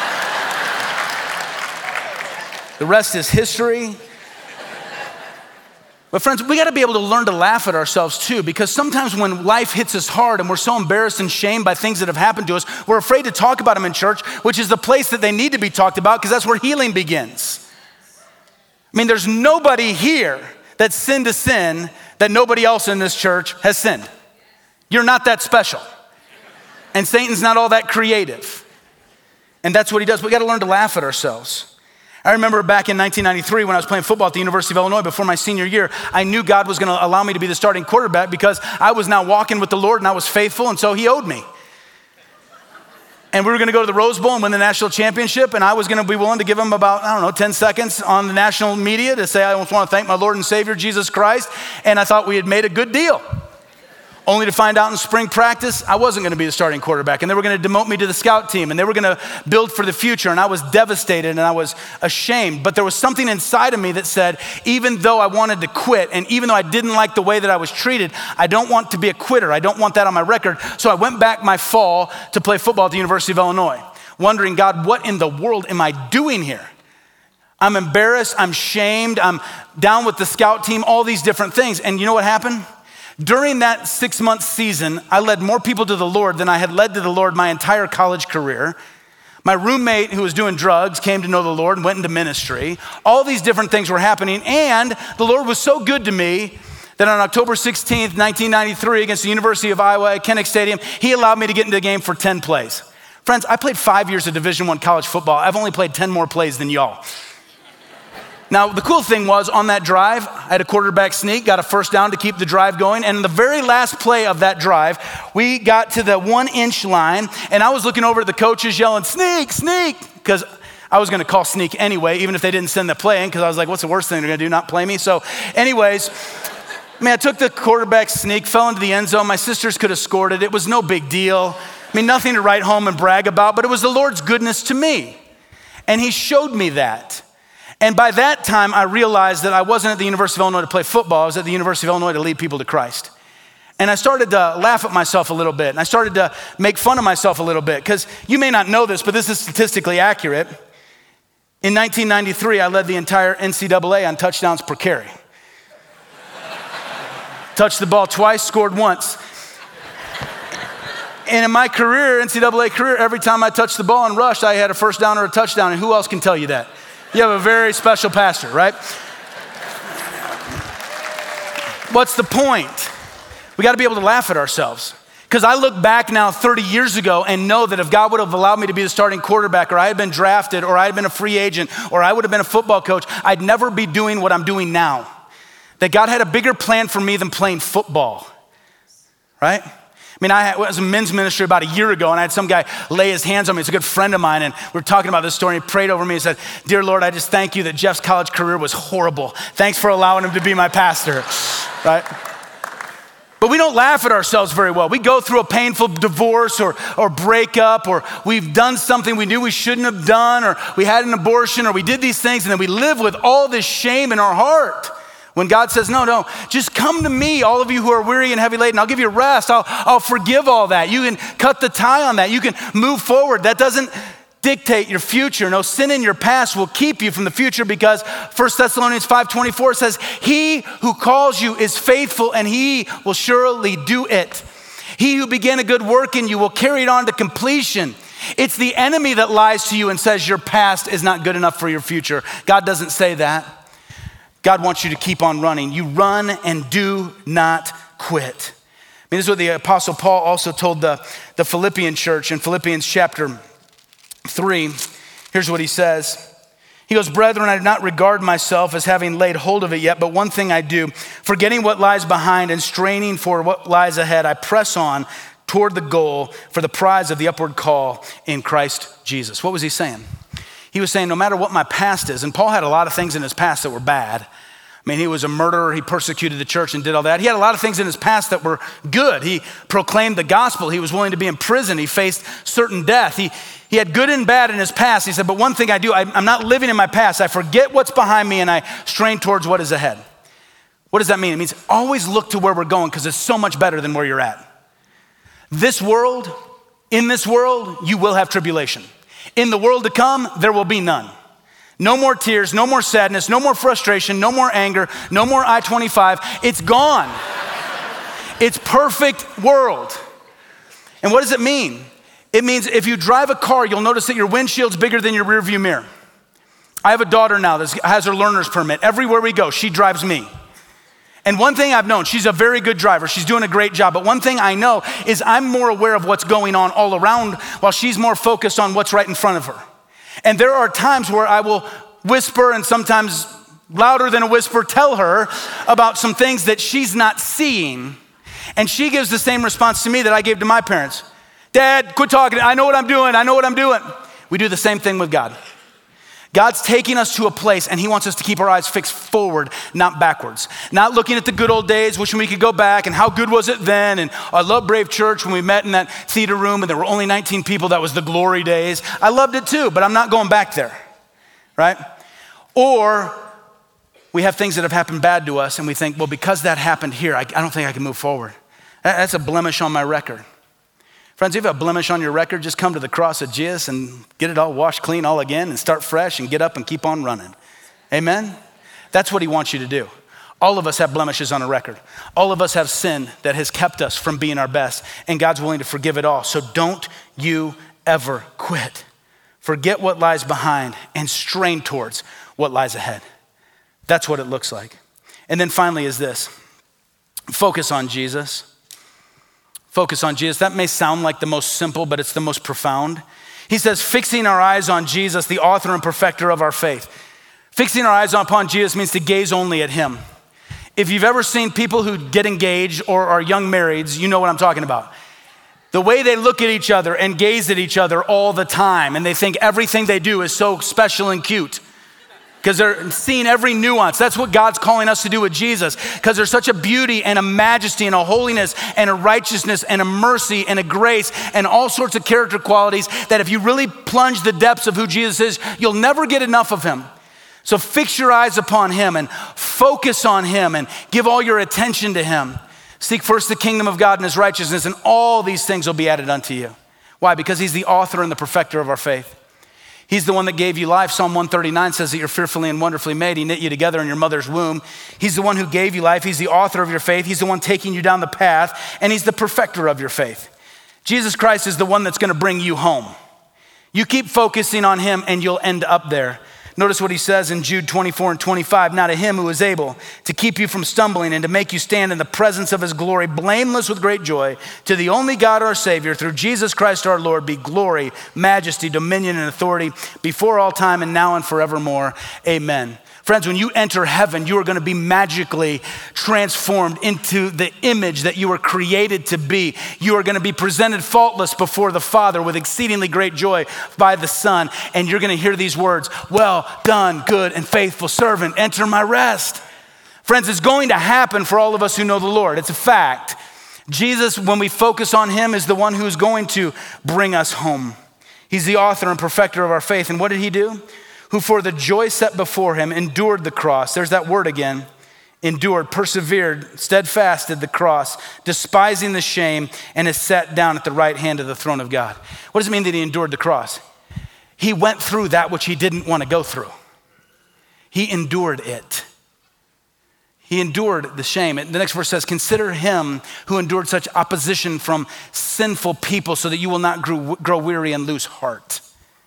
the rest is history. But friends, we gotta be able to learn to laugh at ourselves too, because sometimes when life hits us hard and we're so embarrassed and shamed by things that have happened to us, we're afraid to talk about them in church, which is the place that they need to be talked about, because that's where healing begins. I mean, there's nobody here that's sinned a sin that nobody else in this church has sinned. You're not that special. And Satan's not all that creative. And that's what he does. We gotta learn to laugh at ourselves. I remember back in nineteen ninety-three when I was playing football at the University of Illinois before my senior year, I knew God was gonna allow me to be the starting quarterback because I was now walking with the Lord and I was faithful, and so he owed me. And we were gonna go to the Rose Bowl and win the national championship, and I was gonna be willing to give him about, I don't know, ten seconds on the national media to say, I just wanna thank my Lord and Savior, Jesus Christ, and I thought we had made a good deal. only to find out in spring practice, I wasn't gonna be the starting quarterback, and they were gonna demote me to the scout team, and they were gonna build for the future, and I was devastated, and I was ashamed. But there was something inside of me that said, even though I wanted to quit, and even though I didn't like the way that I was treated, I don't want to be a quitter. I don't want that on my record. So I went back my fall to play football at the University of Illinois, wondering, God, what in the world am I doing here? I'm embarrassed, I'm shamed, I'm down with the scout team, all these different things. And you know what happened? During that six month season, I led more people to the Lord than I had led to the Lord my entire college career. My roommate who was doing drugs came to know the Lord and went into ministry. All these different things were happening, and the Lord was so good to me that on October sixteenth, nineteen ninety-three, against the University of Iowa at Kinnick Stadium, he allowed me to get into the game for ten plays. Friends, I played five years of Division I college football. I've only played ten more plays than y'all. Now, the cool thing was on that drive, I had a quarterback sneak, got a first down to keep the drive going. And in the very last play of that drive, we got to the one inch line, and I was looking over at the coaches yelling, sneak, sneak, because I was gonna call sneak anyway, even if they didn't send the play in, because I was like, what's the worst thing they're gonna do, not play me? So anyways, I mean, I took the quarterback sneak, fell into the end zone. My sisters could have scored it. It was no big deal. I mean, nothing to write home and brag about, but it was the Lord's goodness to me. And he showed me that. And by that time, I realized that I wasn't at the University of Illinois to play football. I was at the University of Illinois to lead people to Christ. And I started to laugh at myself a little bit. And I started to make fun of myself a little bit. Because you may not know this, but this is statistically accurate. In nineteen ninety-three, I led the entire N C double A on touchdowns per carry. Touched the ball twice, scored once. And in my career, N C double A career, every time I touched the ball and rushed, I had a first down or a touchdown. And who else can tell you that? You have a very special pastor, right? What's the point? We got to be able to laugh at ourselves. Because I look back now thirty years ago and know that if God would have allowed me to be the starting quarterback, or I had been drafted, or I had been a free agent, or I would have been a football coach, I'd never be doing what I'm doing now. That God had a bigger plan for me than playing football, right? I mean, I was in men's ministry about a year ago, and I had some guy lay his hands on me. It's a good friend of mine, and we were talking about this story, and he prayed over me and said, dear Lord, I just thank you that Jeff's college career was horrible. Thanks for allowing him to be my pastor, right? But we don't laugh at ourselves very well. We go through a painful divorce or, or breakup, or we've done something we knew we shouldn't have done, or we had an abortion, or we did these things, and then we live with all this shame in our heart. When God says, no, no, just come to me, all of you who are weary and heavy laden, I'll give you rest. I'll, I'll forgive all that. You can cut the tie on that. You can move forward. That doesn't dictate your future. No sin in your past will keep you from the future, because First Thessalonians five twenty-four says, he who calls you is faithful, and he will surely do it. He who began a good work in you will carry it on to completion. It's the enemy that lies to you and says your past is not good enough for your future. God doesn't say that. God wants you to keep on running. You run and do not quit. I mean, this is what the Apostle Paul also told the, the Philippian church in Philippians chapter three. Here's what he says. He goes, brethren, I do not regard myself as having laid hold of it yet, but one thing I do, forgetting what lies behind and straining for what lies ahead, I press on toward the goal for the prize of the upward call in Christ Jesus. What was he saying? He was saying, no matter what my past is, and Paul had a lot of things in his past that were bad. I mean, he was a murderer, he persecuted the church and did all that. He had a lot of things in his past that were good. He proclaimed the gospel, he was willing to be in prison, he faced certain death. He, he had good and bad in his past. He said, but one thing I do, I, I'm not living in my past. I forget what's behind me and I strain towards what is ahead. What does that mean? It means always look to where we're going, because it's so much better than where you're at. This world, in this world, you will have tribulation. In the world to come, there will be none. No more tears, no more sadness, no more frustration, no more anger, no more I twenty-five. It's gone. It's perfect world. And what does it mean? It means if you drive a car, you'll notice that your windshield's bigger than your rearview mirror. I have a daughter now that has her learner's permit. Everywhere we go, she drives me. And one thing I've known, she's a very good driver. She's doing a great job. But one thing I know is I'm more aware of what's going on all around, while she's more focused on what's right in front of her. And there are times where I will whisper, and sometimes louder than a whisper, tell her about some things that she's not seeing. And she gives the same response to me that I gave to my parents. Dad, quit talking. I know what I'm doing. I know what I'm doing. We do the same thing with God. God's taking us to a place and he wants us to keep our eyes fixed forward, not backwards. Not looking at the good old days, wishing we could go back and how good was it then? And I love Brave Church when we met in that theater room and there were only nineteen people. That was the glory days. I loved it too, but I'm not going back there, right? Or we have things that have happened bad to us and we think, well, because that happened here, I, I don't think I can move forward. That, that's a blemish on my record. Friends, if you have a blemish on your record, just come to the cross of Jesus and get it all washed clean all again and start fresh and get up and keep on running. Amen? That's what he wants you to do. All of us have blemishes on a record. All of us have sin that has kept us from being our best, and God's willing to forgive it all. So don't you ever quit. Forget what lies behind and strain towards what lies ahead. That's what it looks like. And then finally is this: focus on Jesus. Focus on Jesus. That may sound like the most simple, but it's the most profound. He says, fixing our eyes on Jesus, the author and perfecter of our faith. Fixing our eyes upon Jesus means to gaze only at him. If you've ever seen people who get engaged or are young marrieds, you know what I'm talking about. The way they look at each other and gaze at each other all the time, and they think everything they do is so special and cute, because they're seeing every nuance. That's what God's calling us to do with Jesus, because there's such a beauty and a majesty and a holiness and a righteousness and a mercy and a grace and all sorts of character qualities that if you really plunge the depths of who Jesus is, you'll never get enough of him. So fix your eyes upon him and focus on him and give all your attention to him. Seek first the kingdom of God and his righteousness, and all these things will be added unto you. Why? Because he's the author and the perfecter of our faith. He's the one that gave you life. Psalm one thirty-nine says that you're fearfully and wonderfully made. He knit you together in your mother's womb. He's the one who gave you life. He's the author of your faith. He's the one taking you down the path, and he's the perfecter of your faith. Jesus Christ is the one that's gonna bring you home. You keep focusing on him and you'll end up there. Notice what he says in Jude twenty-four and twenty-five. Now to him who is able to keep you from stumbling and to make you stand in the presence of his glory, blameless with great joy, to the only God our Savior, through Jesus Christ our Lord, be glory, majesty, dominion, and authority before all time and now and forevermore. Amen. Friends, when you enter heaven, you are going to be magically transformed into the image that you were created to be. You are going to be presented faultless before the Father with exceedingly great joy by the Son. And you're going to hear these words: well done, good and faithful servant, enter my rest. Friends, it's going to happen for all of us who know the Lord. It's a fact. Jesus, when we focus on him, is the one who's going to bring us home. He's the author and perfecter of our faith. And what did he do? Who for the joy set before him endured the cross. There's that word again. Endured, persevered, steadfasted the cross, despising the shame, and is sat down at the right hand of the throne of God. What does it mean that he endured the cross? He went through that which he didn't want to go through. He endured it. He endured the shame. The next verse says, consider him who endured such opposition from sinful people so that you will not grow, grow weary and lose heart.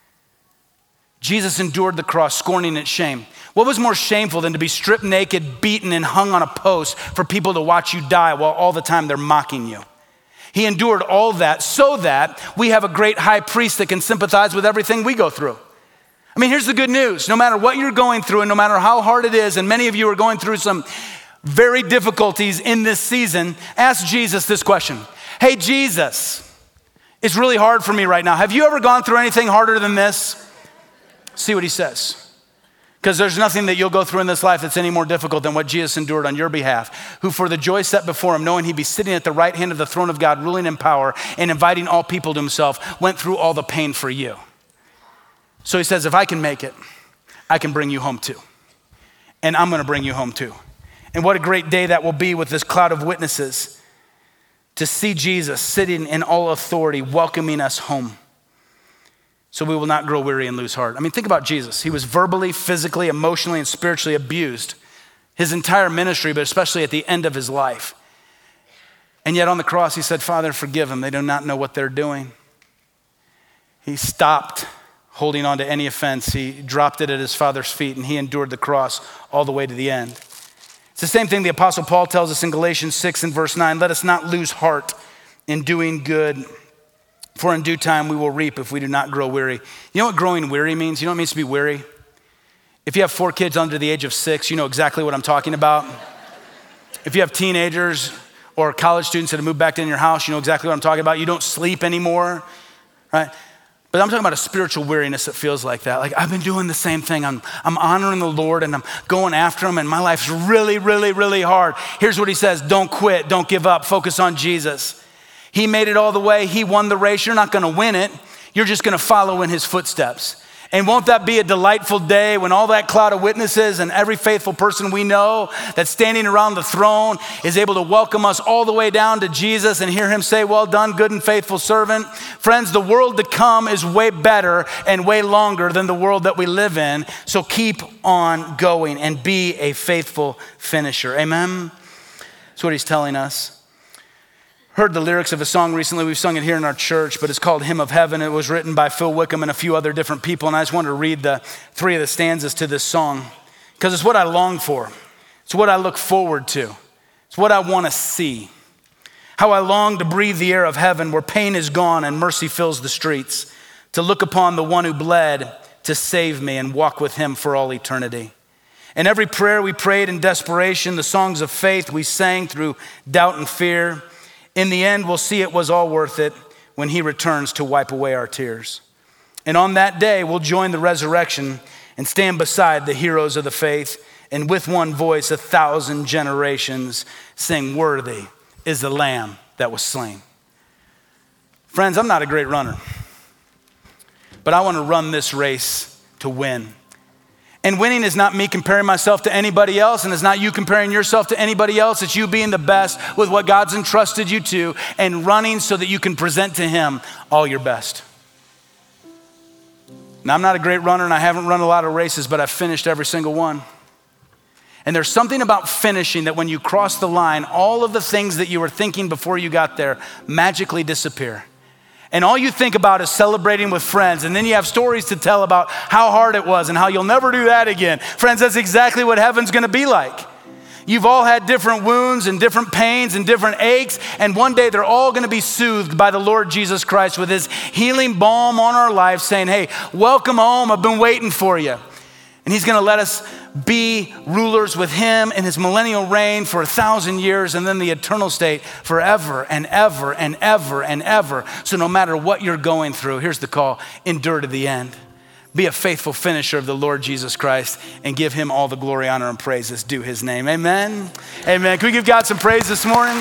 Jesus endured the cross, scorning its shame. What was more shameful than to be stripped naked, beaten, and hung on a post for people to watch you die while all the time they're mocking you? He endured all that so that we have a great high priest that can sympathize with everything we go through. I mean, here's the good news. No matter what you're going through and no matter how hard it is, and many of you are going through some very difficulties in this season, ask Jesus this question. Hey, Jesus, it's really hard for me right now. Have you ever gone through anything harder than this? See what he says. Because there's nothing that you'll go through in this life that's any more difficult than what Jesus endured on your behalf, who for the joy set before him, knowing he'd be sitting at the right hand of the throne of God, ruling in power and inviting all people to himself, went through all the pain for you. So he says, if I can make it, I can bring you home too. And I'm gonna bring you home too. And what a great day that will be with this cloud of witnesses to see Jesus sitting in all authority, welcoming us home. So we will not grow weary and lose heart. I mean, think about Jesus. He was verbally, physically, emotionally, and spiritually abused his entire ministry, but especially at the end of his life. And yet on the cross, he said, Father, forgive them. They do not know what they're doing. He stopped holding on to any offense. He dropped it at his Father's feet, and he endured the cross all the way to the end. It's the same thing the Apostle Paul tells us in Galatians six and verse nine. Let us not lose heart in doing good, for in due time we will reap if we do not grow weary. You know what growing weary means? You know what it means to be weary? If you have four kids under the age of six, you know exactly what I'm talking about. If you have teenagers or college students that have moved back in your house, you know exactly what I'm talking about. You don't sleep anymore, right? But I'm talking about a spiritual weariness that feels like that. Like I've been doing the same thing. I'm, I'm honoring the Lord and I'm going after him and my life's really, really, really hard. Here's what he says, don't quit, don't give up, focus on Jesus. He made it all the way, he won the race. You're not gonna win it, you're just gonna follow in his footsteps. And won't that be a delightful day when all that cloud of witnesses and every faithful person we know that's standing around the throne is able to welcome us all the way down to Jesus and hear him say, well done, good and faithful servant. Friends, the world to come is way better and way longer than the world that we live in. So keep on going and be a faithful finisher. Amen? That's what he's telling us. Heard the lyrics of a song recently. We've sung it here in our church, but it's called Hymn of Heaven. It was written by Phil Wickham and a few other different people. And I just wanted to read the three of the stanzas to this song because it's what I long for. It's what I look forward to. It's what I want to see. How I long to breathe the air of heaven where pain is gone and mercy fills the streets, to look upon the one who bled to save me and walk with him for all eternity. And every prayer we prayed in desperation, the songs of faith we sang through doubt and fear, in the end, we'll see it was all worth it when he returns to wipe away our tears. And on that day, we'll join the resurrection and stand beside the heroes of the faith, and with one voice, a thousand generations sing, worthy is the Lamb that was slain. Friends, I'm not a great runner, but I want to run this race to win. And winning is not me comparing myself to anybody else, and it's not you comparing yourself to anybody else. It's you being the best with what God's entrusted you to and running so that you can present to him all your best. Now, I'm not a great runner and I haven't run a lot of races, but I've finished every single one. And there's something about finishing that when you cross the line, all of the things that you were thinking before you got there magically disappear. And all you think about is celebrating with friends. And then you have stories to tell about how hard it was and how you'll never do that again. Friends, that's exactly what heaven's gonna be like. You've all had different wounds and different pains and different aches. And one day they're all gonna be soothed by the Lord Jesus Christ with his healing balm on our lives saying, hey, welcome home, I've been waiting for you. And he's gonna let us be rulers with him in his millennial reign for a thousand years and then the eternal state forever and ever and ever and ever. So no matter what you're going through, here's the call, endure to the end. Be a faithful finisher of the Lord Jesus Christ and give him all the glory, honor, and praise that's due his name. Amen? Amen. Can we give God some praise this morning?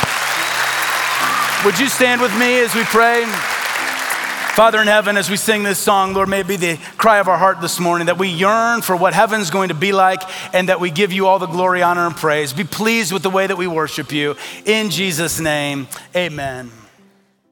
Would you stand with me as we pray? Father in heaven, as we sing this song, Lord, may it be the cry of our heart this morning that we yearn for what heaven's going to be like and that we give you all the glory, honor, and praise. Be pleased with the way that we worship you. In Jesus' name, amen.